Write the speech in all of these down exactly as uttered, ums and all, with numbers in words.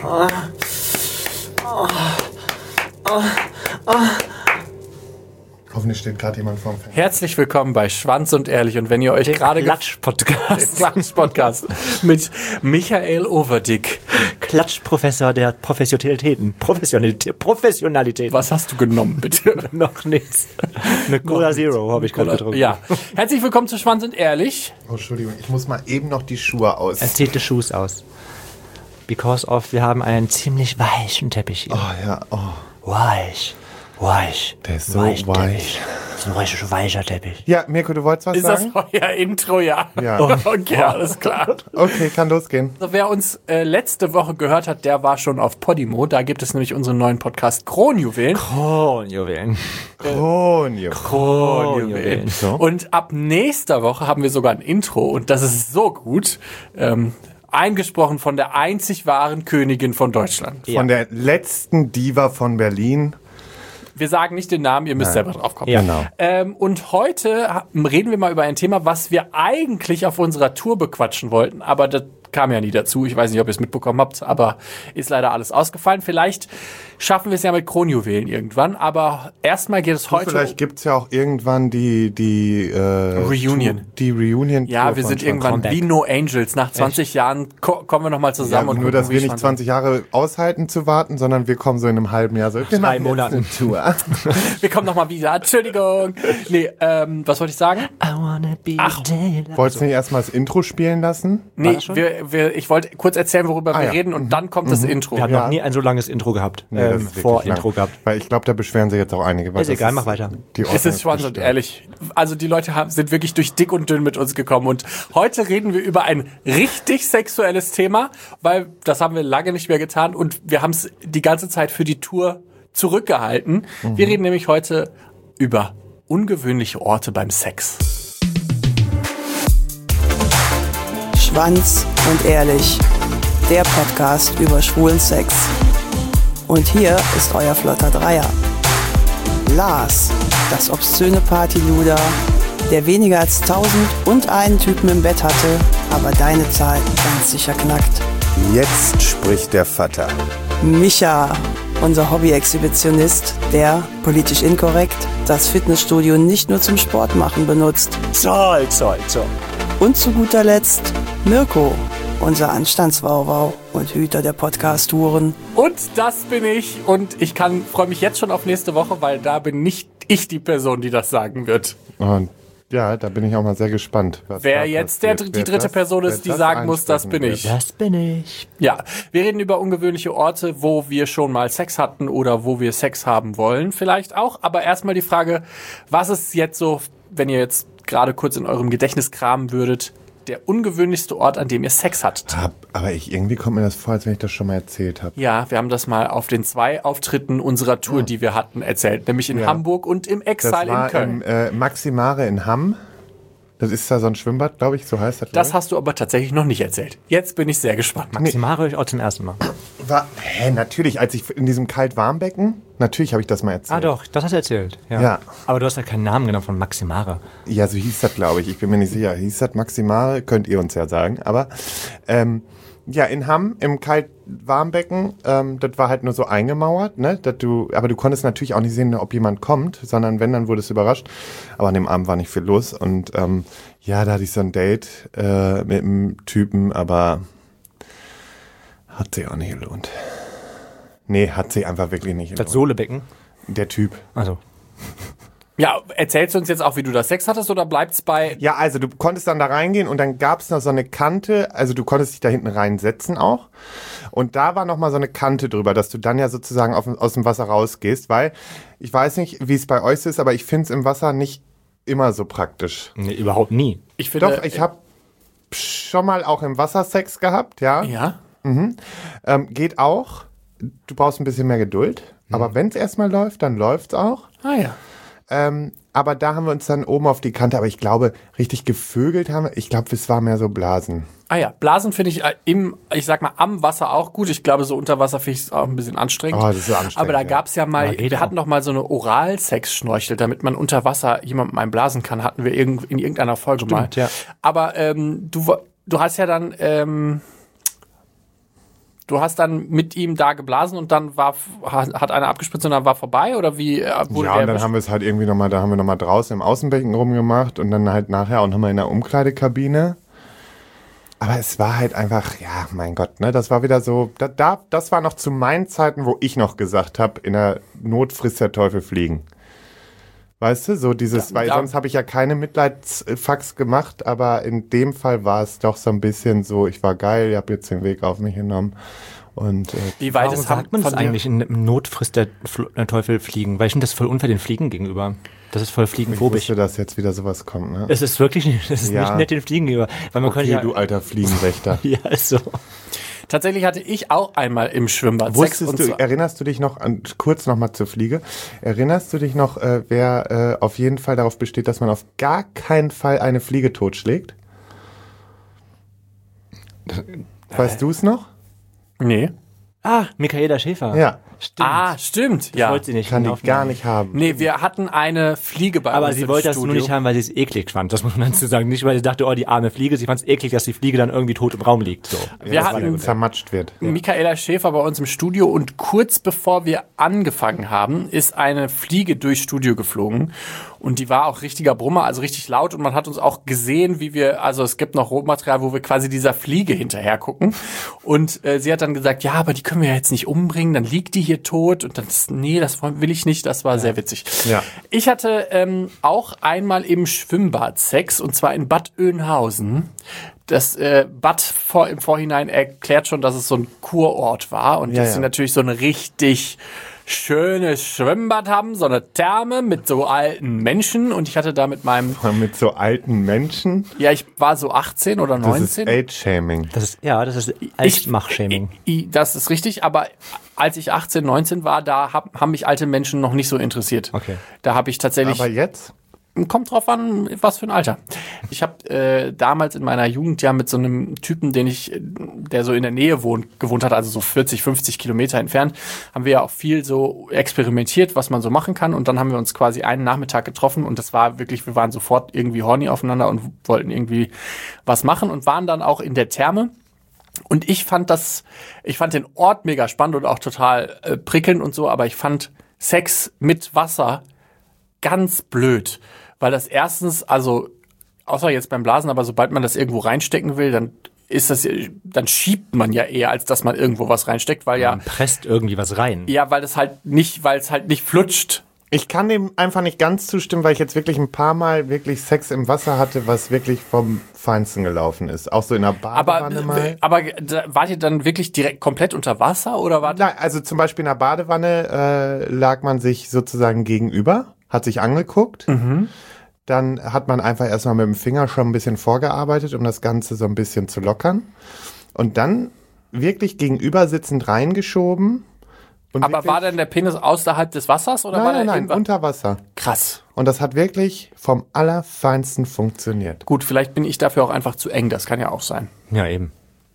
Oh. Oh. Oh. Oh. Hoffentlich steht gerade jemand vorm Fenster. Herzlich willkommen bei Schwanz und Ehrlich. Und wenn ihr euch gerade Klatsch-Podcast. Klatsch-Podcast mit Michael Overdick. Klatschprofessor der Professionalitäten. Professionalität. Professionalität. Was hast du genommen, bitte? Noch nichts. Eine Cola Zero habe ich gerade getrunken. Ja. Herzlich willkommen zu Schwanz und Ehrlich. Oh, Entschuldigung, ich muss mal eben noch die Schuhe aus. Er zieht die Schuhe aus. Because of, wir haben einen ziemlich weichen Teppich hier. Oh ja, oh. Weich. Weich. Der ist so weich. weich. Teppich. Das ist ein richtig weicher Teppich. Ja, Mirko, du wolltest was Ist sagen? das euer Intro, ja? Ja. Okay, alles klar. Okay, kann losgehen. Also, wer uns äh, letzte Woche gehört hat, der war schon auf Podimo. Da gibt es nämlich unseren neuen Podcast Kronjuwelen. Kronjuwelen. Kronjuwelen. Kronjuwelen. So. Und ab nächster Woche haben wir sogar ein Intro. Und das ist so gut. Ähm, eingesprochen von der einzig wahren Königin von Deutschland. Von der letzten Diva von Berlin. Wir sagen nicht den Namen, ihr müsst selber drauf kommen. Ja. Genau. Ähm, und heute ha- reden wir mal über ein Thema, was wir eigentlich auf unserer Tour bequatschen wollten, aber das kam ja nie dazu. Ich weiß nicht, ob ihr es mitbekommen habt, aber ist leider alles ausgefallen. Vielleicht schaffen wir es ja mit Kronjuwelen irgendwann, aber erstmal geht es heute Vielleicht gibt's ja auch irgendwann die die äh, Reunion. Tour, die Reunion. Ja, Tour wir von sind Schwanz. irgendwann Comeback. wie No Angels. Nach zwanzig Jahren ko- kommen wir nochmal Ja, zusammen. und nur, gucken, dass wie wir nicht Schwanz- zwanzig Jahre aushalten zu warten, sondern wir kommen so in einem halben Jahr so. Wir Drei machen jetzt Monaten. eine Tour. Wir kommen nochmal wieder. Entschuldigung. Nee, ähm, was wollte ich sagen? I wanna be Ach. daylight. Wolltest du nicht erstmal das Intro spielen lassen? Nee, das schon? wir, wir, ich wollte kurz erzählen, worüber wir ja. reden und dann kommt das Intro. Wir haben Ja. noch nie ein so langes Intro gehabt. Nee, das ähm, ist wirklich vor lang. Intro gehabt. Weil ich glaube, da beschweren sich jetzt auch einige. weil Ist das egal, mach weiter. Die Es Ordnung ist Schwanz und gestört. Ehrlich. Also die Leute haben, sind wirklich durch dick und dünn mit uns gekommen. Und heute reden wir über ein richtig sexuelles Thema, weil das haben wir lange nicht mehr getan und wir haben es die ganze Zeit für die Tour zurückgehalten. Mhm. Wir reden nämlich heute über ungewöhnliche Orte beim Sex. Schwanz und Ehrlich, der Podcast über schwulen Sex. Und hier ist euer flotter Dreier. Lars, das obszöne Partyluder, der weniger als tausend und einen Typen im Bett hatte, aber deine Zahl ganz sicher knackt. Jetzt spricht der Vater. Micha, unser Hobby-Exhibitionist, der, politisch inkorrekt, das Fitnessstudio nicht nur zum Sport machen benutzt. Zoll, zoll, zoll. Und zu guter Letzt Mirko, unser Anstandswauwau und Hüter der Podcast-Touren. Und das bin ich und ich kann freue mich jetzt schon auf nächste Woche, weil da bin nicht ich die Person, die das sagen wird. Und ja, da bin ich auch mal sehr gespannt. Was Wer da jetzt der, passiert. die Wer dritte das- Person wer ist, die sagen muss, das bin einsprechen ich. Das bin ich. Ja, wir reden über ungewöhnliche Orte, wo wir schon mal Sex hatten oder wo wir Sex haben wollen, vielleicht auch. Aber erstmal die Frage, was ist jetzt so, wenn ihr jetzt gerade kurz in eurem Gedächtnis kramen würdet, der ungewöhnlichste Ort, an dem ihr Sex hattet? Hab, aber ich, irgendwie kommt mir das vor, als wenn ich das schon mal erzählt habe. Ja, wir haben das mal auf den zwei Auftritten unserer Tour, die wir hatten, erzählt. Nämlich in Ja. Hamburg und im Das Exile in war Köln. im äh, Maximare in Hamm. Das ist da so ein Schwimmbad, glaube ich, so heißt das. Das glaub hast du aber tatsächlich noch nicht erzählt. Jetzt bin ich sehr gespannt. Maximare höre ich auch zum ersten Mal. ich. War, hä, natürlich, als ich in diesem Kalt-Warm-Becken, natürlich habe ich das mal erzählt. Ah doch, das hast du erzählt. Ja. Ja. Aber du hast ja keinen Namen genommen von Maximare. Ja, so hieß das, glaube ich. Ich bin mir nicht sicher. Hieß das Maximare? Könnt ihr uns ja sagen. Aber ähm, ja, in Hamm im Kalt-Warmbecken, ähm, das war halt nur so eingemauert, ne? Dass du, aber du konntest natürlich auch nicht sehen, ob jemand kommt, sondern wenn, dann wurdest du überrascht. Aber an dem Abend war nicht viel los. Und ähm, ja, da hatte ich so ein Date äh, mit einem Typen, aber hat sich auch nicht gelohnt. Nee, hat sich einfach wirklich nicht Das gelohnt. Sohlebecken. Der Typ. Also. Ja, erzählst du uns jetzt auch, wie du das Sex hattest oder bleibt's bei... Ja, also du konntest dann da reingehen und dann gab's noch so eine Kante, also du konntest dich da hinten reinsetzen auch. Und da war noch mal so eine Kante drüber, dass du dann ja sozusagen auf, aus dem Wasser rausgehst, weil ich weiß nicht, wie es bei euch ist, aber ich find's im Wasser nicht immer so praktisch. Nee, überhaupt nie. Ich finde, Doch, ich habe schon mal auch im Wasser Sex gehabt, ja. Ja? Ähm, geht auch. Du brauchst ein bisschen mehr Geduld. Aber wenn's erstmal läuft, dann läuft's auch. Ah ja. Ähm, aber da haben wir uns dann oben auf die Kante, aber ich glaube, richtig gevögelt haben wir, ich glaube, es war mehr so Blasen. Ah ja, Blasen finde ich äh, im, ich sag mal, am Wasser auch gut. Ich glaube, so unter Wasser finde ich es auch ein bisschen anstrengend. Oh, das ist so anstrengend, Aber da ja. gab's ja mal, Ja, geht wir auch. hatten doch mal so eine Oralsex-Schnorchel, damit man unter Wasser jemandem einblasen kann, hatten wir irgend, in irgendeiner Folge mal. ja. Aber ähm, du, du hast ja dann, ähm, du hast dann mit ihm da geblasen und dann war hat einer abgespritzt und dann war vorbei oder wie äh, wurde Ja, der und dann haben wir es halt irgendwie nochmal, da haben wir nochmal draußen im Außenbecken rumgemacht und dann halt nachher auch nochmal in der Umkleidekabine. Aber es war halt einfach, ja, mein Gott, ne, das war wieder so, da, da das war noch zu meinen Zeiten, wo ich noch gesagt habe, in der Not frisst der Teufel fliegen. Weißt du, so dieses, Ja, weil ja. sonst habe ich ja keine Mitleidsfax gemacht, aber in dem Fall war es doch so ein bisschen so, ich war geil, ich habe jetzt den Weg auf mich genommen. Und äh, wie weit Warum ist haben sagt man das von dir- eigentlich? In, Im Not frisst der, Fl- der Teufel Fliegen. Weil ich finde das voll unfair den Fliegen gegenüber. Das ist voll ich fliegenphobisch. wusste, dass jetzt wieder sowas kommt, ne? Es ist wirklich nicht, es ist Ja. nicht nett den Fliegen gegenüber. Weil man könnte Okay, ja, du alter Fliegenwächter. ja, ist so. Tatsächlich hatte ich auch einmal im Schwimmbad Sex. Wusstest und du, zwar- erinnerst du dich noch, an, kurz nochmal zur Fliege, erinnerst du dich noch, äh, wer äh, auf jeden Fall darauf besteht, dass man auf gar keinen Fall eine Fliege totschlägt? Weißt du es noch? Nee. Ah, Michaela Schäfer. Ja, Stimmt. Ah, stimmt. Ich Ja. wollte sie nicht kann die aufnehmen. gar nicht haben. Nee, wir hatten eine Fliege bei Aber uns sie im wollte das Studio. nur nicht haben, weil sie es eklig fand. Das muss man dazu sagen. Nicht, weil sie dachte, oh, die arme Fliege. Sie fand es eklig, dass die Fliege dann irgendwie tot im Raum liegt. So. Wir dass hatten- man zermatscht wird. Michaela Schäfer bei uns im Studio und kurz bevor wir angefangen haben, ist eine Fliege durchs Studio geflogen und die war auch richtiger Brummer, also richtig laut und man hat uns auch gesehen, wie wir, also es gibt noch Rohmaterial, wo wir quasi dieser Fliege hinterher gucken und äh, sie hat dann gesagt, ja, aber die können wir ja jetzt nicht umbringen, dann liegt die hier tot und dann, nee, das will ich nicht, das war sehr witzig. Ja. Ich hatte ähm, auch einmal im Schwimmbad Sex und zwar in Bad Oeynhausen. Das äh, Bad vor, im Vorhinein erklärt schon, dass es so ein Kurort war und Ja, dass ja. sie natürlich so ein richtig schönes Schwimmbad haben, so eine Therme mit so alten Menschen und ich hatte da mit meinem, Mit so alten Menschen, ja, ich war so achtzehn oder das ist neunzehn. Age-Shaming. Das ist, ja, das ist Altmach-Shaming. I- Das ist richtig, aber als ich achtzehn, neunzehn war, da hab, haben mich alte Menschen noch nicht so interessiert. Okay. Da habe ich tatsächlich... Aber jetzt? Kommt drauf an, was für ein Alter. Ich habe äh, damals in meiner Jugend ja mit so einem Typen, den ich, äh, der so in der Nähe wohnt, gewohnt hat, also so vierzig, fünfzig Kilometer entfernt, haben wir ja auch viel so experimentiert, was man so machen kann. Und dann haben wir uns quasi einen Nachmittag getroffen und das war wirklich, wir waren sofort irgendwie horny aufeinander und wollten irgendwie was machen und waren dann auch in der Therme. Und ich fand das, ich fand den Ort mega spannend und auch total äh, prickelnd und so, aber ich fand Sex mit Wasser ganz blöd. Weil das erstens, also, außer jetzt beim Blasen, aber sobald man das irgendwo reinstecken will, dann ist das, dann schiebt man ja eher, als dass man irgendwo was reinsteckt, weil ja, Man presst irgendwie was rein. ja, weil das halt nicht, weil es halt nicht flutscht. Ich kann dem einfach nicht ganz zustimmen, weil ich jetzt wirklich ein paar Mal wirklich Sex im Wasser hatte, was wirklich vom Feinsten gelaufen ist. Auch so in einer Aber, Badewanne mal. aber da- wart ihr dann wirklich direkt komplett unter Wasser oder wart Nein, also zum Beispiel in der Badewanne äh, lag man sich sozusagen gegenüber, hat sich angeguckt. Dann hat man einfach erstmal mit dem Finger schon ein bisschen vorgearbeitet, um das Ganze so ein bisschen zu lockern. Und dann wirklich gegenüber sitzend reingeschoben. Und aber wirklich, war dann der Penis außerhalb des Wassers oder war Nein, der nein, nein, irgendwann- unter Wasser. Krass. Und das hat wirklich vom Allerfeinsten funktioniert. Gut, vielleicht bin ich dafür auch einfach zu eng, das kann ja auch sein. Ja, eben.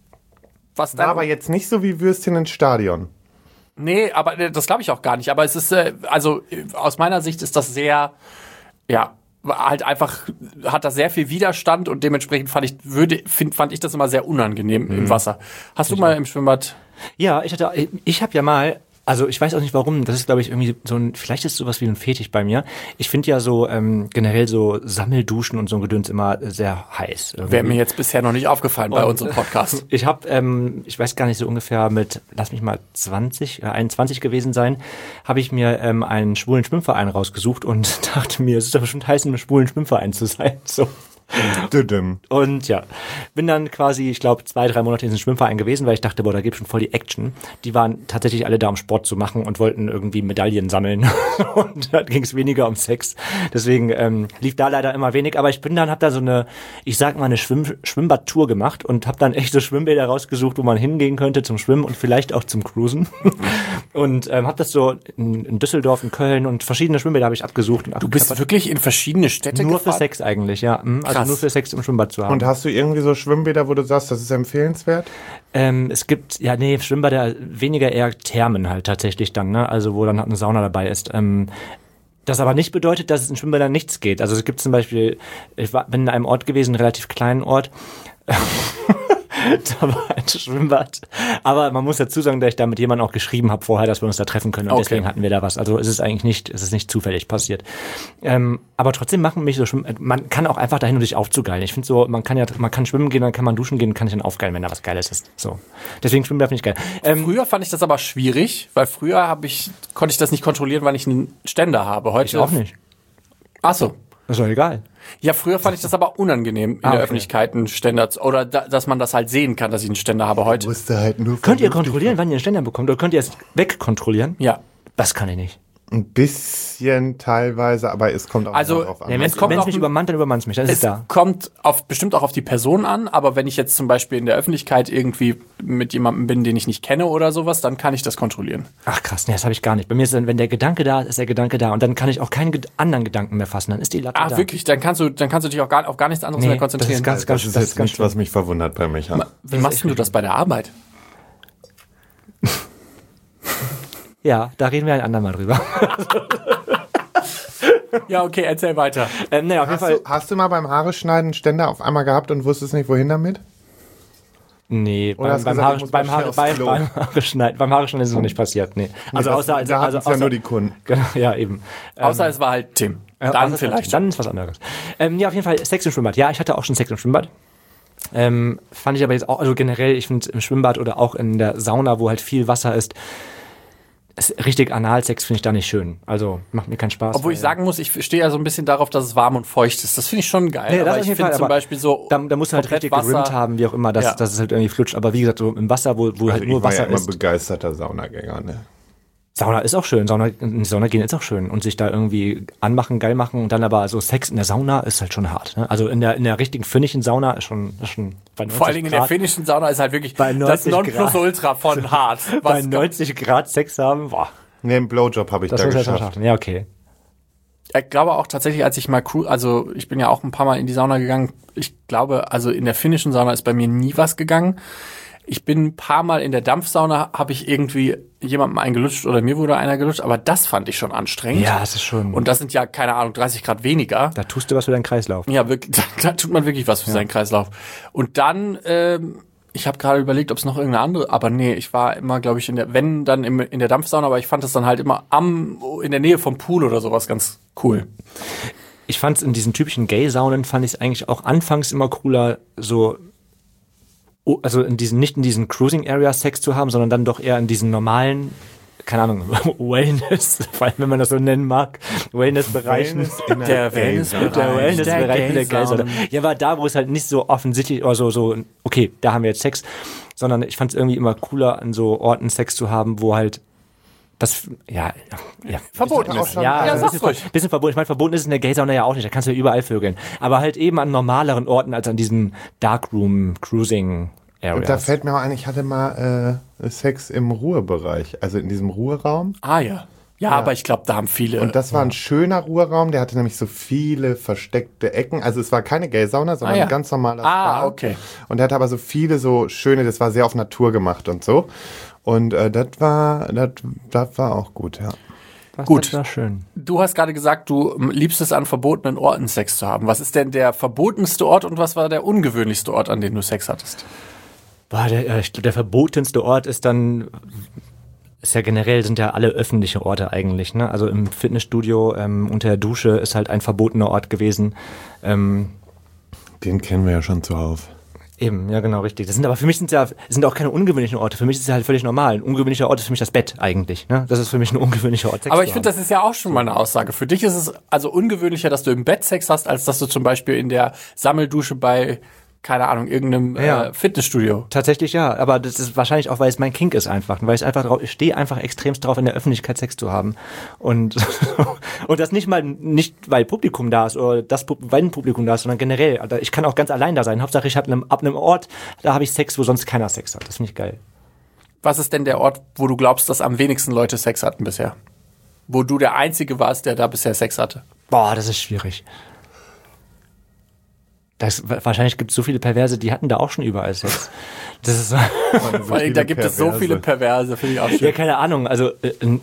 Was War dann, aber jetzt nicht so wie Würstchen ins Stadion. Nee, aber äh, das glaube ich auch gar nicht. Aber es ist, äh, also äh, aus meiner Sicht ist das sehr, ja, halt einfach, hat das sehr viel Widerstand und dementsprechend fand ich, würde, find, fand ich das immer sehr unangenehm im Wasser. Hast du mal im Schwimmbad? Ja, ich hatte, ich habe ja mal, also ich weiß auch nicht warum, das ist glaube ich irgendwie so ein, vielleicht ist es sowas wie ein Fetisch bei mir. Ich finde ja so ähm, generell so Sammelduschen und so ein Gedöns immer sehr heiß. irgendwie. Wäre mir jetzt bisher noch nicht aufgefallen bei unserem Podcast. Ich habe, ähm, ich weiß gar nicht, so ungefähr mit, lass mich mal zwanzig, äh, einundzwanzig gewesen sein, habe ich mir ähm, einen schwulen Schwimmverein rausgesucht und dachte mir, es ist doch bestimmt heiß, in einem schwulen Schwimmverein zu sein. So. Düdüm. Und ja, bin dann quasi, ich glaube, zwei, drei Monate in diesem Schwimmverein gewesen, weil ich dachte, boah, da gibt's schon voll die Action. Die waren tatsächlich alle da, um Sport zu machen und wollten irgendwie Medaillen sammeln. Und da ging es weniger um Sex. Deswegen ähm, lief da leider immer wenig. Aber ich bin dann, hab da so eine, ich sag mal, eine Schwimm Schwimmbad-Tour gemacht und habe dann echt so Schwimmbäder rausgesucht, wo man hingehen könnte zum Schwimmen und vielleicht auch zum Cruisen. Und ähm, habe das so in, in Düsseldorf, in Köln und verschiedene Schwimmbäder habe ich abgesucht. Und Du bist wirklich in verschiedene Städte nur für gefahren? Sex eigentlich, ja. Mhm, Also Krass. nur für Sex im Schwimmbad zu haben. Und hast du irgendwie so Schwimmbäder, wo du sagst, das ist empfehlenswert? Ähm, es gibt, ja, nee, Schwimmbäder, weniger eher Thermen halt tatsächlich dann, ne? Also wo dann halt eine Sauna dabei ist. Ähm, das aber nicht bedeutet, dass es in Schwimmbädern nichts geht. Also es gibt zum Beispiel, ich war, bin in einem Ort gewesen, einen relativ kleinen Ort. da war ein Schwimmbad. Aber man muss dazu sagen, dass ich da mit jemandem auch geschrieben habe vorher, dass wir uns da treffen können. Und Okay. deswegen hatten wir da was. Also es ist eigentlich nicht, es ist nicht zufällig passiert. Ähm, aber trotzdem machen mich so Schwimmen, man kann auch einfach dahin, um sich aufzugeilen. Ich finde so, man kann ja, man kann schwimmen gehen, dann kann man duschen gehen, kann sich dann aufgeilen, wenn da was Geiles ist. So. Deswegen Schwimmen finde ich geil. Ähm, Früher fand ich das aber schwierig, weil früher habe ich, konnte ich das nicht kontrollieren, weil ich einen Ständer habe. Heute ich auch nicht. Ach so. Das ist doch egal. Ja, früher fand ich das aber unangenehm, in Ah, der okay. Öffentlichkeit einen Ständer zu, oder da, dass man das halt sehen kann, dass ich einen Ständer habe heute. Musste halt nur Könnt ihr vernünftig- kontrollieren, wann ihr einen Ständer bekommt? Oder könnt ihr es wegkontrollieren? Ja. Das kann ich nicht. Ein bisschen teilweise, aber es kommt auch Also, drauf an. Ja, wenn Es es kommt auch mich ein- übermannt, dann übermannt es mich. Das ist Es da. kommt auf, bestimmt auch auf die Person an, aber wenn ich jetzt zum Beispiel in der Öffentlichkeit irgendwie mit jemandem bin, den ich nicht kenne oder sowas, dann kann ich das kontrollieren. Ach krass, nee, das habe ich gar nicht. Bei mir ist dann, wenn der Gedanke da ist, ist der Gedanke da. Und dann kann ich auch keinen Ged- anderen Gedanken mehr fassen. Dann ist die Latte Ah, da. wirklich? Dann kannst du, dann kannst du dich auch gar, auf gar nichts anderes Nee, mehr konzentrieren. das ist ganz, das ist das jetzt ist ganz nicht, was mich verwundert bei Micha. Wie machst denn du das bei der Arbeit? Ja, da reden wir ein andermal drüber. Ja, okay, erzähl weiter. ähm, nee, auf jeden Hast Fall. du, hast du mal beim Haare schneiden einen Ständer auf einmal gehabt und wusstest nicht, wohin damit? Nee, Oder beim, hast beim, gesagt, Haare, ich muss beim, mal Haare, schnell aufs beim, Klo? beim Haare schneiden, beim Haare schneiden ist es noch nicht passiert, nee. Also das- außer, also, da also hatten's ja außer, nur die Kunden. Genau, ja, eben. Außer es war halt Tim. Ja, Dann außer- vielleicht. Dann ist was anderes. Ähm, ja, auf jeden Fall Sex im Schwimmbad. Ja, ich hatte auch schon Sex im Schwimmbad. Ähm, fand ich aber jetzt auch, also generell, ich finde im Schwimmbad oder auch in der Sauna, wo halt viel Wasser ist, ist richtig Analsex finde ich da nicht schön. Also macht mir keinen Spaß. Obwohl ich weil- sagen muss, ich stehe ja so ein bisschen darauf, dass es warm und feucht ist. Das finde ich schon geil. Nee, das aber auf ich jeden finde Fall, zum aber Beispiel so Da, da musst du halt komplett richtig gerimmt Wasser- haben, wie auch immer, dass, Ja. dass es halt irgendwie flutscht. Aber wie gesagt, so im Wasser, wo, wo halt Also nur ich war Wasser ja immer ist. begeisterter Saunagänger, ne? Sauna ist auch schön. Sauna, in die Sauna gehen ist auch schön. Und sich da irgendwie anmachen, geil machen und dann aber so Sex in der Sauna ist halt schon hart. Ne? Also in der, in der richtigen finnischen Sauna ist schon, ist schon bei neunzig Vor allen Dingen in der Grad, finnischen Sauna ist halt wirklich Bei das neunzig Nonplusultra von hart. bei Was neunzig Grad Sex haben, boah, Ne, einen Blowjob habe ich das da muss halt schon geschafft. schaffen. Ja, okay. Ich glaube auch tatsächlich, als ich mal Crew, also ich bin ja auch ein paar Mal in die Sauna gegangen. Ich glaube, also in der finnischen Sauna ist bei mir nie was gegangen. Ich bin ein paar Mal in der Dampfsauna, habe ich irgendwie jemandem einen gelutscht oder mir wurde einer gelutscht, aber das fand ich schon anstrengend. Ja, das ist schon. Und das sind ja, keine Ahnung, dreißig Grad weniger. da tust du was für deinen Kreislauf. Ja, wirklich, da, da tut man wirklich was für seinen Kreislauf. Und dann, ähm, ich habe gerade überlegt, ob es noch irgendeine andere, aber nee, ich war immer, glaube ich, in der, wenn dann im, in der Dampfsauna, aber ich fand das dann halt immer am, in der Nähe vom Pool oder sowas ganz cool. Ich fand es in diesen typischen Gay-Saunen, fand ich es eigentlich auch anfangs immer cooler, so, oh, also in diesen, nicht in diesen Cruising-Area-Sex zu haben, sondern dann doch eher in diesen normalen, keine Ahnung, Wellness, vor allem wenn man das so nennen mag, Wellness-Bereichen. in Der Wellness- Wellness- Der Wellness-Bereich Der der Gay-Sauna. Gay-Sauna. Ja, aber da, wo es halt nicht so offensichtlich, oder so, so, okay, da haben wir jetzt Sex, sondern ich fand es irgendwie immer cooler, an so Orten Sex zu haben, wo halt das, ja, ja, ja. Verboten auch ist. schon- Ja, ja ein sag's bisschen, ruhig. ver- bisschen verboten. Ich meine, verboten ist es in der Gay-Sauna ja auch nicht. Da kannst du ja überall vögeln. Aber halt eben an normaleren Orten als an diesen Darkroom-Cruising-Areas. Und da fällt mir auch ein, ich hatte mal äh, Sex im Ruhebereich, also in diesem Ruheraum. Ah ja. Ja, aber ich glaube, da haben viele. Und das war ein schöner Ruheraum, der hatte nämlich so viele versteckte Ecken. Also es war keine Gay-Sauna, sondern Ah, ja. ein ganz normaler Ah, Spa. okay. Und der hatte aber so viele so schöne, das war sehr auf Natur gemacht und so. Und äh, das war, das, das war auch gut, ja. Das, Gut. Das war schön. Du hast gerade gesagt, du ähm, liebst es, an verbotenen Orten Sex zu haben. Was ist denn der verbotenste Ort und was war der ungewöhnlichste Ort, an dem du Sex hattest? Boah, der, äh, ich glaub, der verbotenste Ort ist dann, ist ja generell, sind ja alle öffentliche Orte eigentlich, ne? Also im Fitnessstudio, ähm, unter der Dusche ist halt ein verbotener Ort gewesen. Ähm, Den kennen wir ja schon zuhauf. Eben, ja genau, richtig. Das sind aber für mich sind ja sind auch keine ungewöhnlichen Orte. Für mich ist es halt völlig normal. Ein ungewöhnlicher Ort ist für mich das Bett eigentlich. Ne? Das ist für mich ein ungewöhnlicher Ort. Sex Aber zu ich finde, haben. das ist ja auch schon mal eine Aussage. Für dich ist es also ungewöhnlicher, dass du im Bett Sex hast, als dass du zum Beispiel in der Sammeldusche bei, keine Ahnung, irgendeinem Ja. äh, Fitnessstudio. Tatsächlich ja, aber das ist wahrscheinlich auch, weil es mein Kink ist einfach, weil ich einfach drauf, ich stehe einfach extremst drauf, in der Öffentlichkeit Sex zu haben und und das nicht mal nicht weil Publikum da ist oder das Pub- weil ein Publikum da ist, sondern generell. Also ich kann auch ganz allein da sein. Hauptsache ich habe einem, ab einem Ort, da habe ich Sex, wo sonst keiner Sex hat. Das finde ich geil. Was ist denn der Ort, wo du glaubst, dass am wenigsten Leute Sex hatten bisher? Wo du der Einzige warst, der da bisher Sex hatte? Boah, das ist schwierig. Das, wahrscheinlich gibt es so viele Perverse, die hatten da auch schon überall Sex. Das ist so. Vor allem, da gibt es so viele Perverse, finde ich auch Ja, schön. keine Ahnung. Also äh, in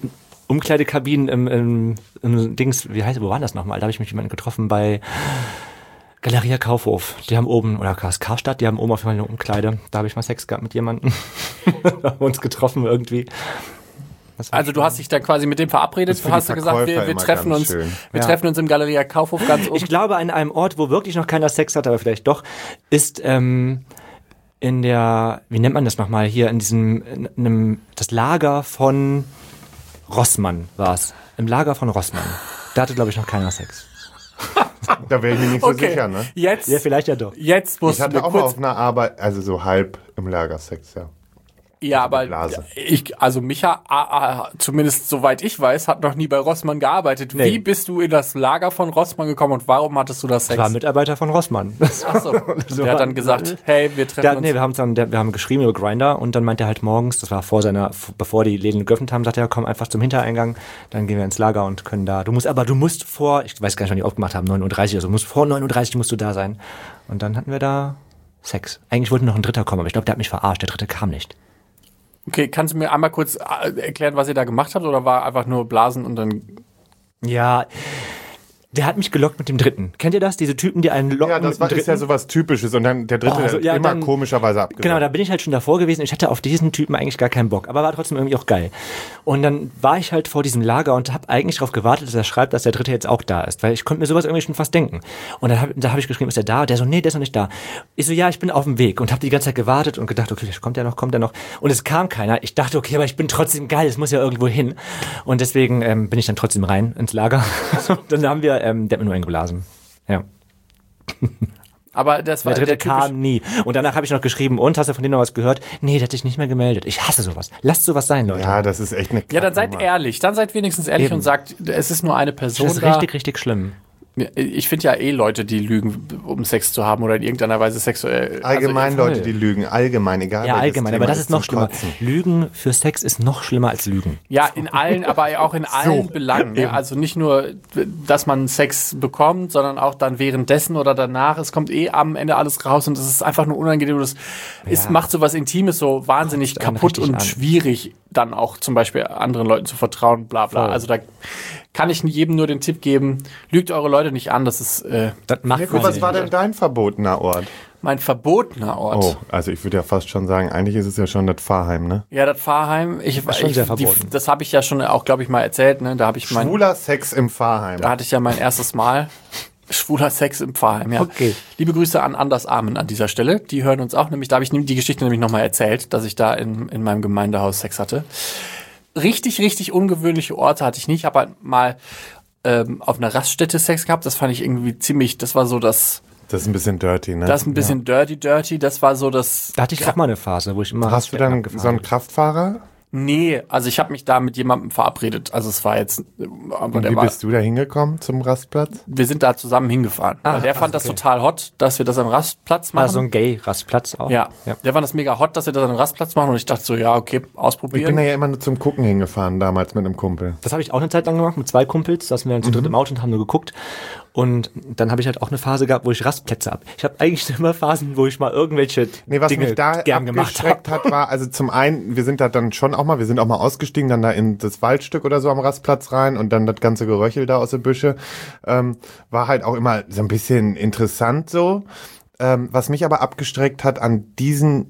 Umkleidekabinen im, im, im Dings, wie heißt, wo war das nochmal? Da habe ich mich mit jemandem getroffen bei Galeria Kaufhof. Die haben oben, oder K S K-Stadt, die haben oben auf jeden Fall eine Umkleide. Da habe ich mal Sex gehabt mit jemandem. Da haben wir uns getroffen irgendwie. Also du hast dich dann quasi mit dem verabredet, du hast du gesagt, wir, wir treffen uns, schön. wir Ja. treffen uns im Galeria Kaufhof ganz oben. Ich glaube, an einem Ort, wo wirklich noch keiner Sex hat, aber vielleicht doch, ist ähm, in der, wie nennt man das nochmal, hier in diesem, in einem, das Lager von Rossmann war es. Im Lager von Rossmann. Da hatte, glaube ich, noch keiner Sex. Da wäre ich mir nicht so Okay, sicher, ne? jetzt, Ja, vielleicht ja doch. jetzt musst Ich hatte du auch mal kurz, auf einer Arbeit, also so halb im Lagersex, ja. ja, aber Blase. ich, also Micha, ah, ah, zumindest soweit ich weiß, hat noch nie bei Rossmann gearbeitet. Nee. Wie bist du in das Lager von Rossmann gekommen und warum hattest du das Ich Sex? war Mitarbeiter von Rossmann. Achso, der hat dann gesagt, hey, wir treffen Der, uns. nee, wir haben dann, der, wir haben geschrieben über Grindr und dann meinte er halt morgens, das war vor seiner, bevor die Läden geöffnet haben, sagte er, komm einfach zum Hintereingang, dann gehen wir ins Lager und können da, du musst, aber du musst vor, ich weiß gar nicht, wann die aufgemacht haben, neun Uhr dreißig oder so, musst, vor neun Uhr dreißig musst du da sein. Und dann hatten wir da Sex. Eigentlich wollte noch ein Dritter kommen, aber ich glaube, der hat mich verarscht, der Dritte kam nicht. Okay, kannst du mir einmal kurz äh, erklären, was ihr da gemacht habt oder war einfach nur Blasen und dann... Ja, der hat mich gelockt mit dem Dritten. Kennt ihr das? Diese Typen, die einen locken Ja, das mit war, dem ist ja Dritten? sowas Typisches und dann der dritte Oh, also, ja, immer dann- komischerweise abgesagt. Genau, da bin ich halt schon davor gewesen. Ich hatte auf diesen Typen eigentlich gar keinen Bock, aber war trotzdem irgendwie auch geil. Und dann war ich halt vor diesem Lager und habe eigentlich darauf gewartet, dass er schreibt, dass der Dritte jetzt auch da ist, weil ich konnte mir sowas irgendwie schon fast denken. Und dann hab, da habe ich geschrieben, ist er da? Der so, nee, der ist noch nicht da. Ich so, ja, ich bin auf dem Weg und habe die ganze Zeit gewartet und gedacht, okay, kommt der noch, kommt der noch? Und es kam keiner. Ich dachte, okay, aber ich bin trotzdem geil, es muss ja irgendwo hin. Und deswegen ähm, bin ich dann trotzdem rein ins Lager. Dann haben wir, ähm, der hat mir nur eingeblasen. Ja. Aber das war Der Dritte der typisch, kam nie. Und danach habe ich noch geschrieben, und, hast du von denen noch was gehört? Nee, der hat sich nicht mehr gemeldet. Ich hasse sowas. Lasst sowas sein, Leute. Ja, das ist echt eine Ja, dann seid Kacknummer. ehrlich. Dann seid wenigstens ehrlich Eben. und sagt, es ist nur eine Person Das ist da. richtig, richtig schlimm. Ich finde ja eh Leute, die lügen, um Sex zu haben oder in irgendeiner Weise sexuell. Allgemein also, Leute, die lügen. Allgemein, egal Ja, welches allgemein. Thema Aber das ist noch zum schlimmer. Kotzen. Lügen für Sex ist noch schlimmer als Lügen. Ja, in allen, aber auch in allen Belangen. Ne? Also nicht nur, dass man Sex bekommt, sondern auch dann währenddessen oder danach. Es kommt eh am Ende alles raus und es ist einfach nur unangenehm. Das es macht so was Intimes so wahnsinnig Kotzt einen kaputt richtig und an. schwierig, dann auch zum Beispiel anderen Leuten zu vertrauen, bla bla. Voll. Also da kann ich jedem nur den Tipp geben, lügt eure Leute nicht an. Das ist äh, Das macht Mirko, was war denn dein verbotener Ort? mein verbotener Ort. Oh, also ich würde ja fast schon sagen, eigentlich ist es ja schon das Pfarrheim, ne? Ja, das Pfarrheim. Ich, ist schon ich, sehr die, verboten. das habe ich ja schon auch, glaube ich, mal erzählt. Ne? Da habe ich mein, Schwuler Sex im Pfarrheim. da hatte ich ja mein erstes Mal schwuler Sex im Pfarrheim. Ja. Okay. Liebe Grüße an Anders Armen an dieser Stelle. Die hören uns auch nämlich. Da habe ich die Geschichte nämlich nochmal erzählt, dass ich da in, in meinem Gemeindehaus Sex hatte. Richtig, richtig ungewöhnliche Orte hatte ich nicht. Ich habe halt mal ähm, auf einer Raststätte Sex gehabt. Das fand ich irgendwie ziemlich. Das war so das. Das ist ein bisschen dirty, ne? Das ist ein bisschen dirty, dirty. Das war so das. Da hatte ich auch mal eine Phase, wo ich immer... Hast du dann so einen Kraftfahrer? Nee, also ich habe mich da mit jemandem verabredet. Also es war jetzt, aber Und der wie war, bist du da hingekommen zum Rastplatz? wir sind da zusammen hingefahren. Ah, Weil der ach, fand das okay. total hot, dass wir das am Rastplatz machen. Ah, so ein Gay-Rastplatz auch. ja. ja. der fand das mega hot, dass wir das am Rastplatz machen. Und ich dachte so, ja, okay, Ich bin ausprobieren. da ja immer nur zum Gucken hingefahren, damals mit einem Kumpel. Das habe ich auch eine Zeit lang gemacht mit zwei Kumpels, saßen wir dann zu dritt im Auto und haben nur geguckt. Und dann habe ich halt auch eine Phase gehabt, wo ich Rastplätze hab. Ich habe eigentlich immer Phasen, wo ich mal irgendwelche Nee, was Dinge mich da gern gemacht habe. abgeschreckt hat, war, also zum einen, wir sind da dann schon auch mal, wir sind auch mal ausgestiegen, dann da in das Waldstück oder so am Rastplatz rein und dann das ganze Geröchel da aus den Büsche, ähm, war halt auch immer so ein bisschen interessant so. Ähm, was mich aber abgestreckt hat an diesen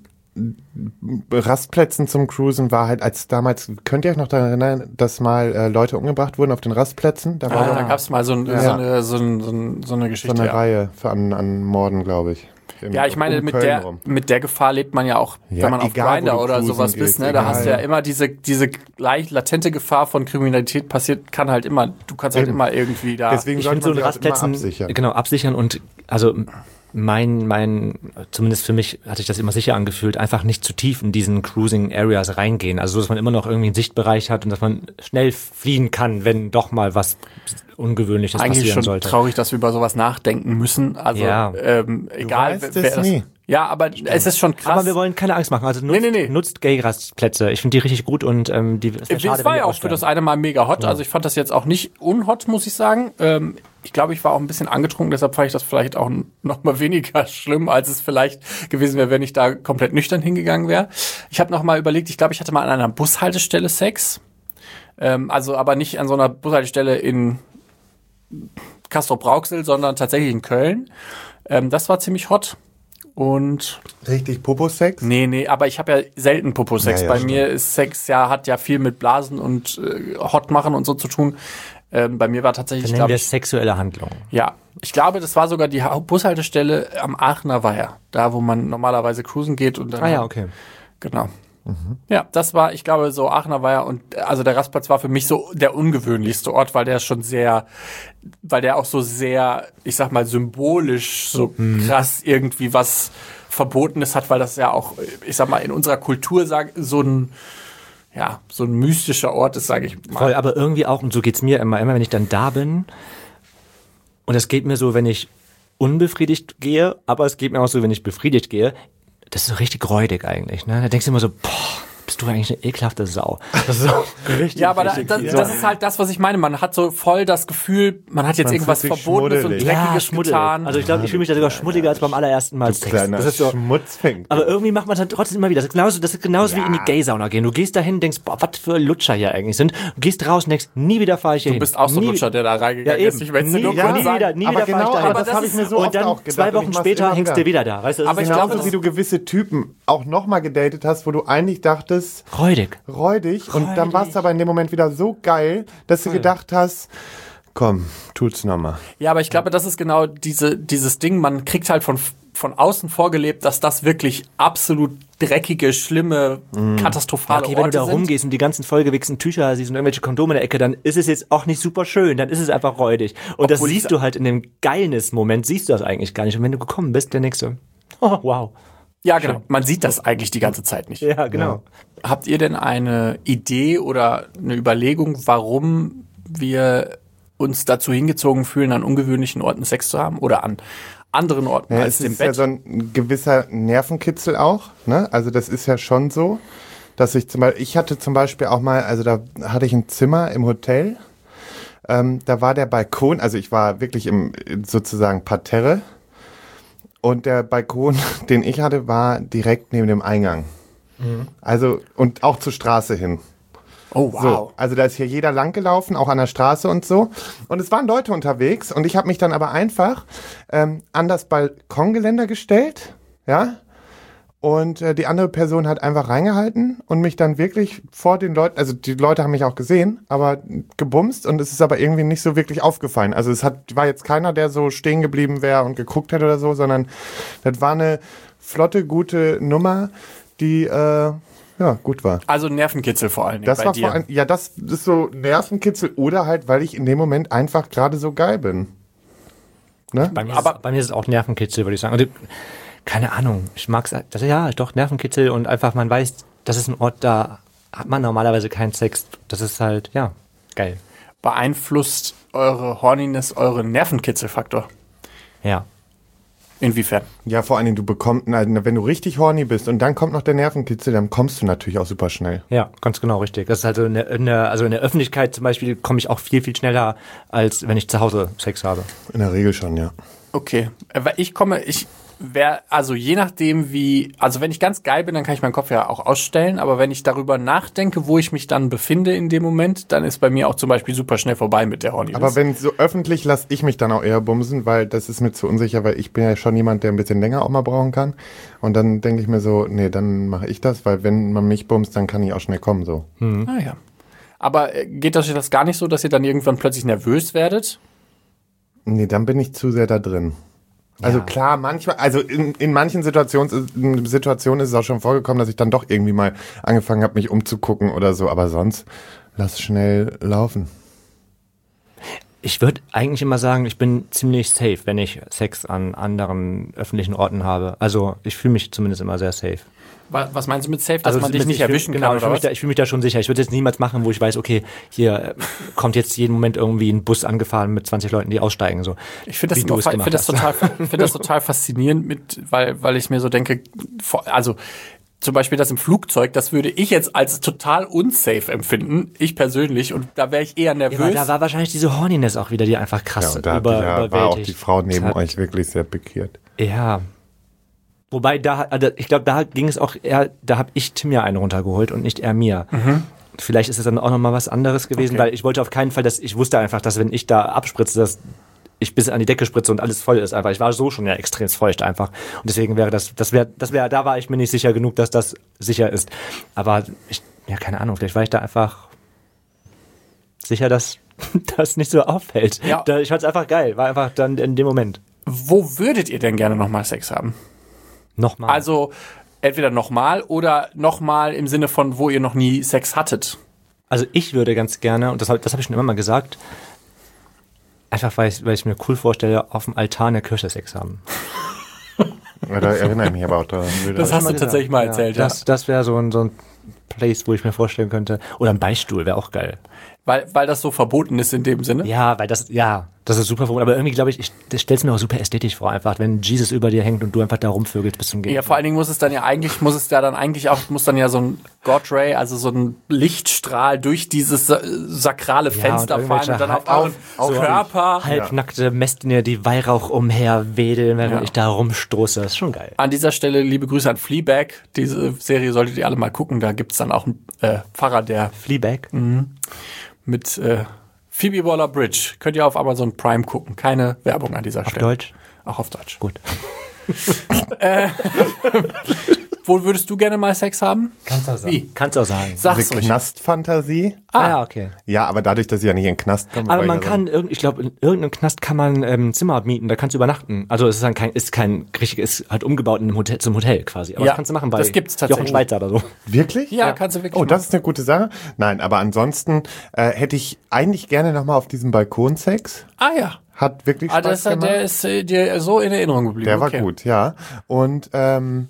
Rastplätzen zum Cruisen war halt, als damals, könnt ihr euch noch daran erinnern, dass mal äh, Leute umgebracht wurden auf den Rastplätzen? Da war Ah, doch da gab es mal so, ein, so, Ja. eine, so, ein, so, ein, so eine so Geschichte. eine ja. Reihe für an, an Morden, glaube ich. Im- Ja, ich meine, um mit Köln der, rum. mit der Gefahr lebt man ja auch, Ja, wenn man auf egal, wo Grindr du oder cruisen sowas gehst, bist, ne? Da egal. hast du ja immer diese, diese leicht latente Gefahr von Kriminalität passiert, kann halt immer, du kannst halt Eben. immer irgendwie da. Deswegen Ich sollte finde so man einen sich auch immer Rastplätzen absichern. genau absichern und also mein mein zumindest für mich hat sich das immer sicher angefühlt, einfach nicht zu tief in diesen Cruising Areas reingehen, also so, dass man immer noch irgendwie einen Sichtbereich hat und dass man schnell fliehen kann, wenn doch mal was Ungewöhnliches Eigentlich passieren schon sollte. traurig, dass wir über sowas nachdenken müssen. Also Ja. ähm, egal, weißt wer es das, nie. Ja, aber es ist schon krass. Aber wir wollen keine Angst machen. Also nutzt, Nee, nee, nee. nutzt Gay-Rastplätze. Ich finde die richtig gut und ähm, die es wär Es schade, war wenn die ja auch für aussterben. das eine Mal mega hot. Also ich fand das jetzt auch nicht unhot, muss ich sagen. Ähm, ich glaube, ich war auch ein bisschen angetrunken, deshalb fand ich das vielleicht auch noch mal weniger schlimm, als es vielleicht gewesen wäre, wenn ich da komplett nüchtern hingegangen wäre. Ich habe noch mal überlegt, ich glaube, ich hatte mal an einer Bushaltestelle Sex. Ähm, also aber nicht an so einer Bushaltestelle in Castrop-Rauxel, sondern tatsächlich in Köln. Ähm, das war ziemlich hot. Und Richtig Popo-Sex? nee, nee, aber ich habe ja selten Popo-Sex. Ja, ja, Bei stimmt. mir ist Sex ja, hat ja viel mit Blasen und äh, hot machen und so zu tun. Ähm, bei mir war tatsächlich, Dann nennen glaube wir ich, es sexuelle Handlung. ja, ich glaube, das war sogar die Ha- Bushaltestelle am Aachener Weiher. Da, wo man normalerweise cruisen geht und dann. Ah ja, okay. Genau. Ja, das war, ich glaube, so Aachener Weiher und also der Rastplatz war für mich so der ungewöhnlichste Ort, weil der schon sehr, weil der auch so sehr, ich sag mal, symbolisch so krass irgendwie was Verbotenes hat, weil das ja auch, ich sag mal, in unserer Kultur sag, so ein, ja, so ein mystischer Ort ist, sage ich mal. Voll, aber irgendwie auch, und so geht's mir immer, immer wenn ich dann da bin, und es geht mir so, wenn ich unbefriedigt gehe, aber es geht mir auch so, wenn ich befriedigt gehe, das ist so richtig räudig eigentlich, ne? Da denkst du immer so, boah, bist du eigentlich eine ekelhafte Sau. Das ist so richtig, Ja, aber da, richtig das, fies. das ist halt das, was ich meine. Man hat so voll das Gefühl, man hat jetzt Man irgendwas fühlt sich Verbotenes und schmuddelig. Dreckiges schmuddelig. getan. Also ich glaube, ich fühle mich da sogar schmuddeliger als beim allerersten Mal Du Sex. kleiner Das ist so, Schmutzfink. aber irgendwie macht man es dann trotzdem immer wieder. Das ist genauso, das ist genauso wie in die Gay-Sauna gehen. Du gehst dahin und denkst, boah, was für Lutscher hier eigentlich sind. Du gehst raus und denkst, nie wieder fahre ich hier Du hin. bist auch so ein Nie- Lutscher, der da Ja, reingegangen eben. ist. Ich möchte nie, nur ja, kurz nie sagen. wieder, nie aber wieder genau, fahre ich aber dahin. das habe ich mir so Und oft dann auch gedacht. zwei und Wochen ich mach's später immer hängst wieder. du wieder da. Weißt du, das Aber ist ich genauso glaube, Genauso wie du gewisse Typen auch nochmal gedatet hast, wo du eigentlich dachtest, räudig. räudig, und dann war es aber in dem Moment wieder so geil, dass du gedacht hast, komm, tut's nochmal. Ja, aber ich glaube, das ist genau diese, dieses Ding, man kriegt halt von, von außen vorgelebt, dass das wirklich absolut dreckige, schlimme, katastrophale Okay, wenn du Orte da sind. rumgehst und die ganzen vollgewichsten Tücher siehst und irgendwelche Kondome in der Ecke, dann ist es jetzt auch nicht super schön, dann ist es einfach räudig. Und das Obwohl ich siehst sa- du halt in dem Geilness-Moment, siehst du das eigentlich gar nicht. Und wenn du gekommen bist, der nächste, oh, wow. Ja, genau. Man sieht das eigentlich die ganze Zeit nicht. Ja, genau. Habt ihr denn eine Idee oder eine Überlegung, warum wir uns dazu hingezogen fühlen, an ungewöhnlichen Orten Sex zu haben oder an anderen Orten Ja, als es dem ist ja Bett? so ein gewisser Nervenkitzel auch, ne? Also das ist ja schon so, dass ich zum Beispiel, ich hatte zum Beispiel auch mal, also da hatte ich ein Zimmer im Hotel, ähm, da war der Balkon, also ich war wirklich im sozusagen Parterre, und der Balkon, den ich hatte, war direkt neben dem Eingang. Also, und auch zur Straße hin. Oh, wow. So, also da ist hier jeder lang gelaufen, auch an der Straße und so. Und es waren Leute unterwegs, und ich habe mich dann aber einfach ähm, an das Balkongeländer gestellt, ja. Und äh, die andere Person hat einfach reingehalten und mich dann wirklich vor den Leuten, also die Leute haben mich auch gesehen, aber gebumst, und es ist aber irgendwie nicht so wirklich aufgefallen. Also es hat, war jetzt keiner, der so stehen geblieben wäre und geguckt hätte oder so, sondern das war eine flotte, gute Nummer, die äh, ja gut war. Also Nervenkitzel vor allen Dingen Das bei war dir. vor allem, ja, das ist so Nervenkitzel, oder halt, weil ich in dem Moment einfach gerade so geil bin. Ne? Bei mir, Aber- ist, bei mir ist es auch Nervenkitzel, würde ich sagen. Also, keine Ahnung, ich mag es, das, ja, doch, Nervenkitzel, und einfach, man weiß, das ist ein Ort, da hat man normalerweise keinen Sex. Das ist halt, ja, geil. Beeinflusst eure Horniness euren Nervenkitzelfaktor? Ja. Inwiefern? Ja, vor allen Dingen, du bekommst, na, wenn du richtig horny bist und dann kommt noch der Nervenkitzel, dann kommst du natürlich auch super schnell. Ja, ganz genau, richtig. Das ist also in der, in der, also in der Öffentlichkeit zum Beispiel komme ich auch viel, viel schneller, als wenn ich zu Hause Sex habe. In der Regel schon, ja. Okay, Äh, weil ich komme, ich wäre, also je nachdem wie, also wenn ich ganz geil bin, dann kann ich meinen Kopf ja auch ausstellen, aber wenn ich darüber nachdenke, wo ich mich dann befinde in dem Moment, dann ist bei mir auch zum Beispiel super schnell vorbei mit der Horniness. Aber wenn so öffentlich, lasse ich mich dann auch eher bumsen, weil das ist mir zu unsicher, weil ich bin ja schon jemand, der ein bisschen länger auch mal brauchen kann. Und dann denke ich mir so, nee, dann mache ich das, weil wenn man mich bumst, dann kann ich auch schnell kommen, so. Ah ja. Aber äh, geht das das gar nicht so, dass ihr dann irgendwann plötzlich nervös werdet? Nee, dann bin ich zu sehr da drin. Also Ja. klar, manchmal, also in, in manchen Situationen, in Situationen ist es auch schon vorgekommen, dass ich dann doch irgendwie mal angefangen habe, mich umzugucken oder so, aber sonst lass schnell laufen. Ich würde eigentlich immer sagen, ich bin ziemlich safe, wenn ich Sex an anderen öffentlichen Orten habe. Also ich fühle mich zumindest immer sehr safe. Wa- Was meinst du mit safe, dass man dich mit- nicht ich fühl- erwischen genau, kann ich fühle oder mich, da- was? ich fühl mich da schon sicher. Ich würde jetzt niemals machen, wo ich weiß, okay, hier äh, kommt jetzt jeden Moment irgendwie ein Bus angefahren mit zwanzig Leuten, die aussteigen. So. Ich finde das, Wie du immer es fa- ich gemacht find das, hast. total, ich find das total faszinierend, mit, weil, weil ich mir so denke, vor- also zum Beispiel das im Flugzeug, das würde ich jetzt als total unsafe empfinden, ich persönlich, und da wäre ich eher Ja, nervös. aber da war wahrscheinlich diese Horniness auch wieder, die einfach krass Ja, und da, über, da war auch überwältigt die Frau neben hat. euch wirklich sehr pikiert. Ja. Wobei da, also ich glaube, da ging es auch eher, da habe ich Tim ja einen runtergeholt und nicht er mir. Vielleicht ist es dann auch nochmal was anderes gewesen, Okay. weil ich wollte auf keinen Fall, dass ich wusste einfach, dass wenn ich da abspritze, dass ich bis an die Decke spritze und alles voll ist einfach. Ich war so schon ja extrem feucht einfach. Und deswegen wäre das, das wäre, das wäre, da war ich mir nicht sicher genug, dass das sicher ist. Aber ich, ja, keine Ahnung, vielleicht war ich da einfach sicher, dass das nicht so auffällt. Ja. Da, ich fand es einfach geil, war einfach dann in dem Moment. Wo würdet ihr denn gerne nochmal Sex haben? Nochmal. Also entweder nochmal oder nochmal im Sinne von, wo ihr noch nie Sex hattet. Also ich würde ganz gerne, und das habe das hab ich schon immer mal gesagt, einfach weil ich, weil ich mir cool vorstelle, auf dem Altar in der Kirche Sex haben. Ja, da erinnere ich mich aber auch daran. Das hast du tatsächlich mal erzählt, ja. Das, das wäre so ein, so ein Place, wo ich mir vorstellen könnte. Oder ein Beistuhl wäre auch geil. Weil, weil das so verboten ist in dem Sinne? Ja, weil das, ja, das ist super verboten. Aber irgendwie glaube ich, ich stelle es mir auch super ästhetisch vor, einfach, wenn Jesus über dir hängt und du einfach da rumvögelst bis zum Gehen. Ja, vor allen Dingen muss es dann ja eigentlich, muss es ja dann eigentlich auch, muss dann ja so ein God Ray, also so ein Lichtstrahl durch dieses sa- sakrale Ja, Fenster und fallen und dann auf auf- euren auf- Körper. Halbnackte Messdiener, die Weihrauch umher wedeln, während Ja. ich da rumstoße. Das ist schon geil. An dieser Stelle liebe Grüße an Fleabag. Diese Serie solltet ihr alle mal gucken. Da gibt's dann auch einen äh, Pfarrer, der Fleabag. mit äh, Phoebe Waller-Bridge. Könnt ihr auf Amazon Prime gucken. Keine Werbung an dieser Auf Stelle. Deutsch. Auch auf Deutsch. Gut. Wo würdest du gerne mal Sex haben? Kannst du auch sagen. Wie? Kannst du auch sagen. Sag's Diese ruhig. Knastfantasie? Ah, ja, okay. Ja, aber dadurch, dass ich ja nicht in den Knast komme. Aber weil man ich ja kann, irgend- ich glaube, in irgendeinem Knast kann man ähm, Zimmer mieten, da kannst du übernachten. Also es ist dann kein, ist kein richtig, ist halt umgebaut in einem Hotel, zum Hotel quasi. Aber Ja, das kannst du machen bei das gibt's tatsächlich. Jochen Schweizer oder so. so- Wirklich? Ja, kannst du wirklich Oh, machen. das ist eine gute Sache. Nein, aber ansonsten äh, hätte ich eigentlich gerne nochmal auf diesem Balkon Sex. Ah ja. Hat wirklich Ah, Spaß das, gemacht. der ist äh, dir so in Erinnerung geblieben. Der war okay. gut, ja. Und ähm,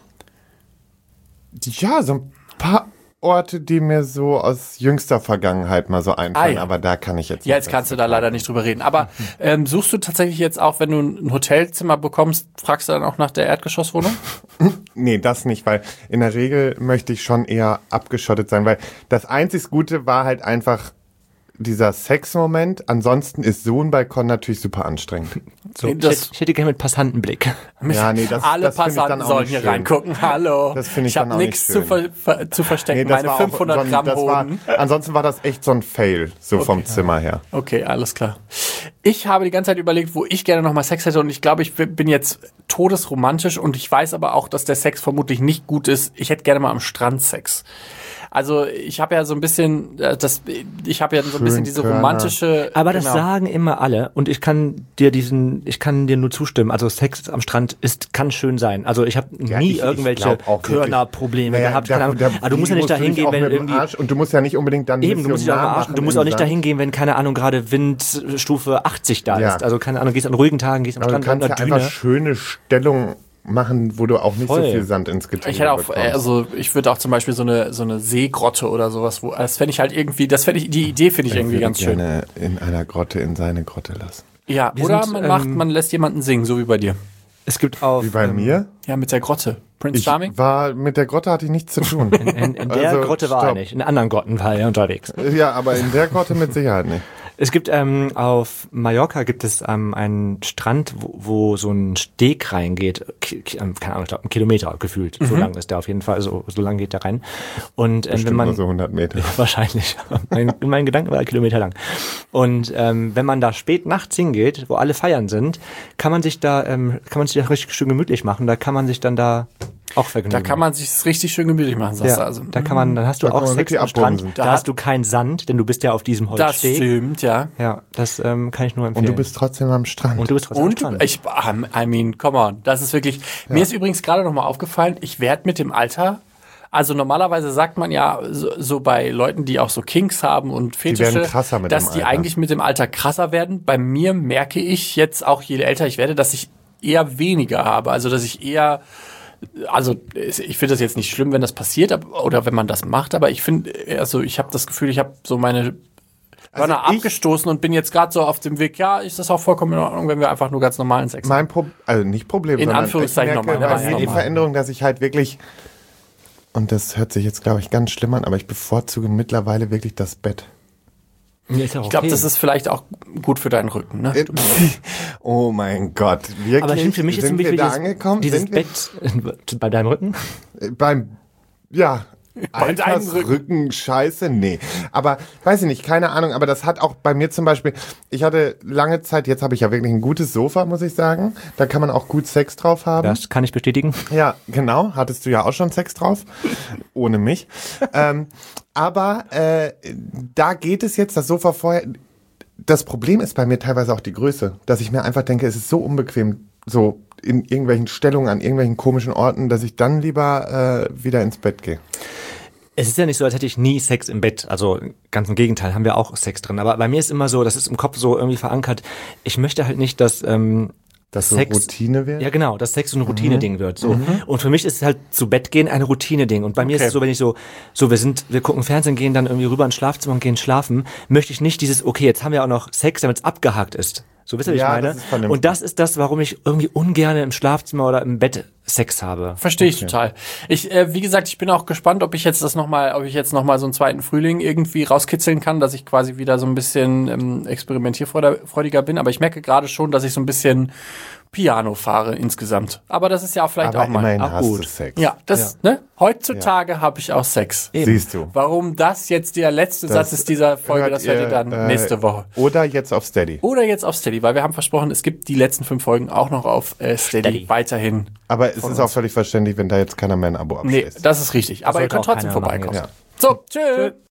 ja, so ein paar Orte, die mir so aus jüngster Vergangenheit mal so einfallen, Ah, ja. aber da kann ich jetzt Ja, nicht jetzt kannst du da leider nicht drüber reden. Aber ähm, suchst du tatsächlich jetzt auch, wenn du ein Hotelzimmer bekommst, fragst du dann auch nach der Erdgeschosswohnung? Nee, das nicht, weil in der Regel möchte ich schon eher abgeschottet sein, weil das einzig Gute war halt einfach dieser Sexmoment. Ansonsten ist so ein Balkon natürlich super anstrengend. So, Nee, ich, das- hätte, ich hätte gerne mit Passantenblick. Ja, nee, das, Alle das finde ich dann Passanten auch sollen nicht hier schön. reingucken. Hallo. Das finde ich ich habe dann auch nicht nichts zu, schön. ver ver zu verstecken. das Meine war auch fünfhundert so ein- Gramm das war, Hoden. ansonsten war das echt so ein Fail, so vom Zimmer her. Okay, alles klar. Ich habe die ganze Zeit überlegt, wo ich gerne nochmal Sex hätte und ich glaube, ich bin jetzt todesromantisch und ich weiß aber auch, dass der Sex vermutlich nicht gut ist. Ich hätte gerne mal am Strand Sex. Also ich habe ja so ein bisschen, äh, das, ich habe ja so ein bisschen diese Körner. romantische. Aber das genau. sagen immer alle und ich kann dir diesen, ich kann dir nur zustimmen. Also Sex am Strand ist, kann schön sein. Also ich habe Ja, nie ich- ich irgendwelche glaub auch wirklich. Körnerprobleme Naja, gehabt. der- Keine Ahnung. der- Aber du musst ja nicht die dahin musst du gehen, dich auch wenn mit dem irgendwie Arsch, und du musst ja nicht unbedingt dann eben, du musst dich auch am Missionar Arsch. Du machen musst im auch nicht Sand. dahin gehen, wenn keine Ahnung gerade Windstufe achtzig da Ja. ist. Also keine Ahnung, gehst an ruhigen Tagen, gehst am Aber du Strand kannst an ja der Düne. einfach schöne Stellungen machen, wo du auch nicht Voll. so viel Sand ins Getriebe Ich hätte auch, bekommst. äh, also ich würde auch zum Beispiel so eine so eine Seegrotte oder sowas, wo das fände ich halt irgendwie, das fände ich, die Idee finde ich Ich irgendwie würde ganz schön. gerne in einer Grotte in seine Grotte lassen. Ja, Wir oder sind, man macht, ähm, man lässt jemanden singen, so wie bei dir. Es gibt auf Wie bei ähm, mir? Ja, mit der Grotte. Prince Ich Charming? war, mit der Grotte hatte ich nichts zu tun. In, in der Also, Grotte war er stopp. nicht, in anderen Grotten war er unterwegs. Ja, aber in der Grotte mit Sicherheit nicht. Es gibt ähm, auf Mallorca gibt es ähm, einen Strand, wo, wo so ein Steg reingeht, Ki ki ähm, keine Ahnung, ich glaub, ein Kilometer gefühlt. So lang ist der auf jeden Fall, so, so lang geht der rein. Und ähm, wenn Bestimmt man nur so hundert Meter. wahrscheinlich, mein, in meinen Gedanken war er Kilometer lang. Und ähm, wenn man da spät nachts hingeht, wo alle feiern sind, kann man sich da, ähm, kann man sich da richtig schön gemütlich machen. Da kann man sich dann da auch vergnügen. Da kann man sich richtig schön gemütlich machen, sagst ja, du also. da kann man, dann hast du Da kann auch man Sex wirklich am Strand. abbumsen. Da Da hast hat- du keinen Sand, denn du bist ja auf diesem Das Holzsteg. stimmt, ja. Ja, das ähm, kann ich nur empfehlen. Und du bist trotzdem am Strand. Und du bist trotzdem am Und Strand. ich, I mean, come on, das ist wirklich. Mir ist übrigens gerade noch mal aufgefallen, ich werde mit dem Alter. Also normalerweise sagt man ja so, so bei Leuten, die auch so Kinks haben und Fetische, werden krasser mit dass dem die Alter. eigentlich mit dem Alter krasser werden. Bei mir merke ich jetzt auch, je älter ich werde, dass ich eher weniger habe. Also dass ich eher, also ich finde das jetzt nicht schlimm, wenn das passiert aber- oder wenn man das macht, aber ich finde, also ich habe das Gefühl, ich habe so meine Hörner ich- abgestoßen und bin jetzt gerade so auf dem Weg, ja, ist das auch vollkommen in Ordnung, wenn wir einfach nur ganz normalen Sex haben. Mein Problem, also nicht Problem, In sondern Anführungszeichen ich merke normal, bei ja, mir die normal. Veränderung, dass ich halt wirklich, und das hört sich jetzt, glaube ich, ganz schlimm an, aber ich bevorzuge mittlerweile wirklich das Bett. Ja, ist ja Ich glaube, okay. das ist vielleicht auch gut für deinen Rücken, ne? Oh mein Gott, wirklich? Aber ich finde, für mich ist Sind nämlich wir da dieses, angekommen? dieses Sind wir Bett bei deinem Rücken. Äh, beim, ja, Altersrücken, Scheiße, nee. Aber, weiß ich nicht, keine Ahnung, aber das hat auch bei mir zum Beispiel, ich hatte lange Zeit, jetzt habe ich ja wirklich ein gutes Sofa, muss ich sagen. Da kann man auch gut Sex drauf haben. Das kann ich bestätigen. Ja, genau, hattest du ja auch schon Sex drauf, ohne mich. ähm, aber äh, da geht es jetzt, das Sofa vorher, das Problem ist bei mir teilweise auch die Größe, dass ich mir einfach denke, es ist so unbequem, so in irgendwelchen Stellungen, an irgendwelchen komischen Orten, dass ich dann lieber äh, wieder ins Bett gehe. Es ist ja nicht so, als hätte ich nie Sex im Bett. Also ganz im Gegenteil, haben wir auch Sex drin. Aber bei mir ist immer so, das ist im Kopf so irgendwie verankert. Ich möchte halt nicht, dass ähm, dass so Sex Routine wird? Ja, genau, dass Sex so ein Routine-Ding wird. So. Mhm. Und für mich ist es halt zu Bett gehen ein Routine-Ding. Und bei mir Okay. ist es so, wenn ich so, so wir sind, wir gucken Fernsehen, gehen dann irgendwie rüber ins Schlafzimmer und gehen schlafen, möchte ich nicht dieses, okay, jetzt haben wir auch noch Sex, damit es abgehakt ist. So, wisst ihr, wie Ja, ich meine? das ist vernünftig. Und das ist das, warum ich irgendwie ungern im Schlafzimmer oder im Bett Sex habe. Verstehe ich total. Ich, äh, wie gesagt, ich bin auch gespannt, ob ich jetzt das noch mal, ob ich jetzt noch mal so einen zweiten Frühling irgendwie rauskitzeln kann, dass ich quasi wieder so ein bisschen ähm, experimentierfreudiger bin. Aber ich merke gerade schon, dass ich so ein bisschen Piano fahre insgesamt. Aber das ist ja auch vielleicht Aber auch mal immerhin auch hast gut. du Sex. Ja, das, ne? Heutzutage habe ich auch Sex. Siehst du. Warum das jetzt der letzte Das Satz ist dieser Folge, hört das hört ihr dann äh, nächste Woche. Oder jetzt auf Steady. Oder jetzt auf Steady, weil wir haben versprochen, es gibt die letzten fünf Folgen auch noch auf äh, Steady, Steady. weiterhin. Aber es ist auch völlig verständlich, wenn da jetzt keiner mehr ein Abo Nee, abschließt. das ist richtig. Aber ihr sollte könnt auch trotzdem keiner machen vorbeikommen. jetzt. Ja. So, tschüss.